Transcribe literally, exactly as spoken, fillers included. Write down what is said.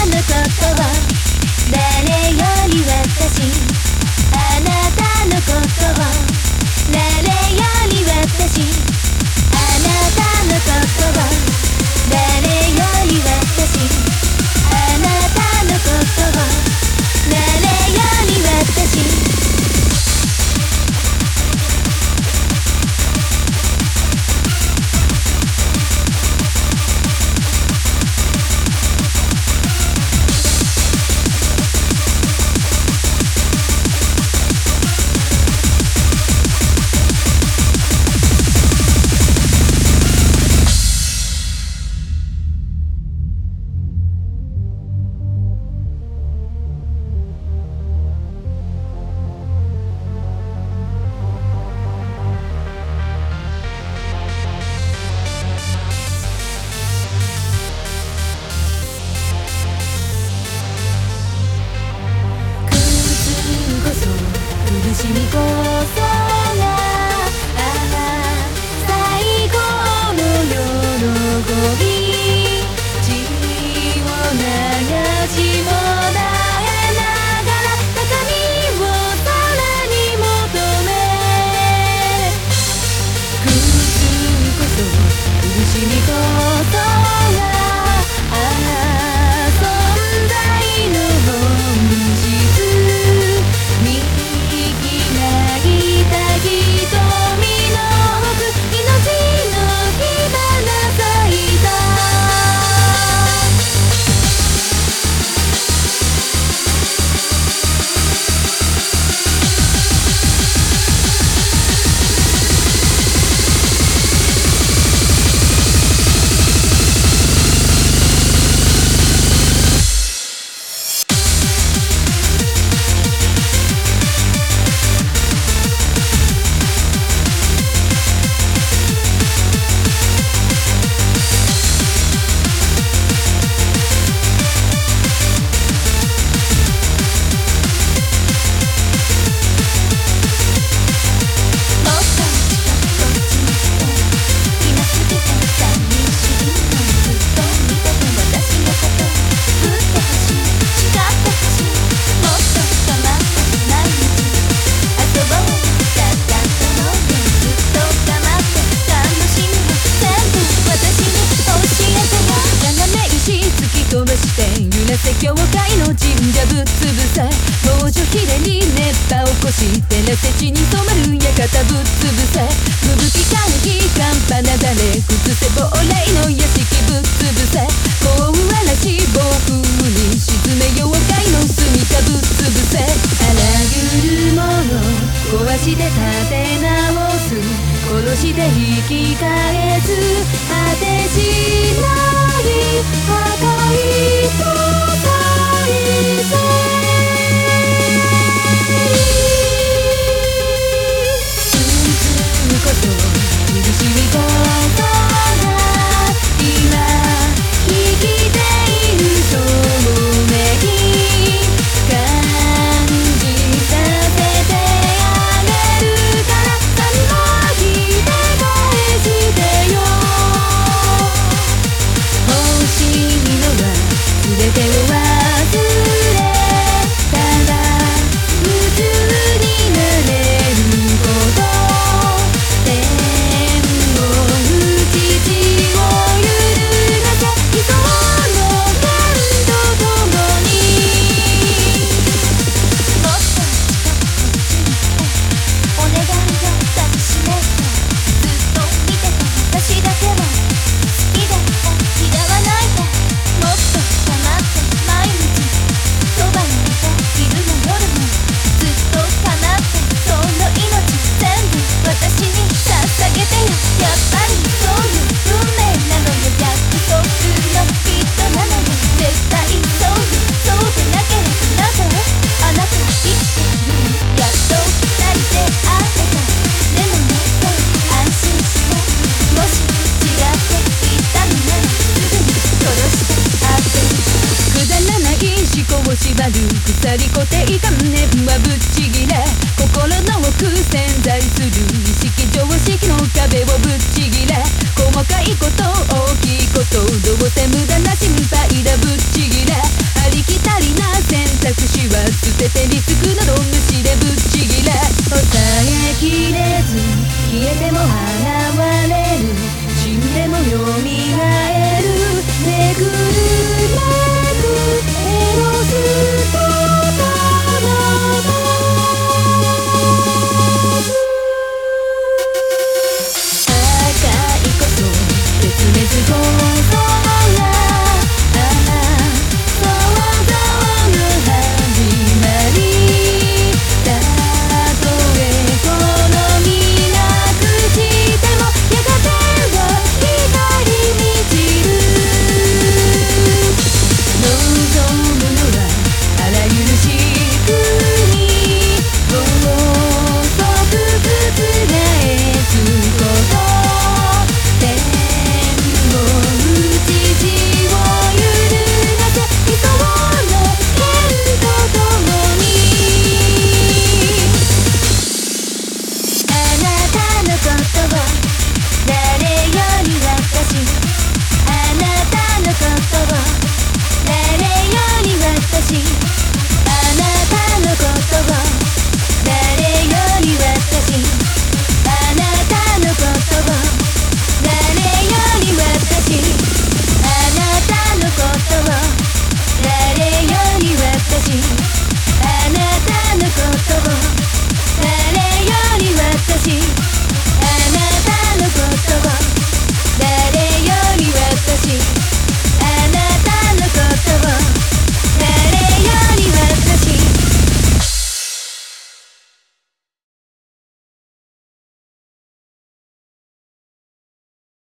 のことを誰より私あなたのことを誰より私あなたのことを誰より私あなたのことを誰より私苦しみこそが最高の喜び血を流しもだえながら高みをさらに求め苦痛こそ苦しみこそが存在の本質教会の神社ぶっつぶさ猛女ひれに熱波起こし照らせ地に染まる館ぶっつぶさ吹雪歓喜寒波なだれ崩せ亡霊の屋敷ぶっつぶさ降雨嵐暴風に沈め妖怪の住みかぶっつぶさあらゆるもの壊して立て直す殺して引き返す果てしない破壊と鎖固定観念はぶっちぎれ心の奥潜在する意識常識の壁をぶっちぎれ細かいことを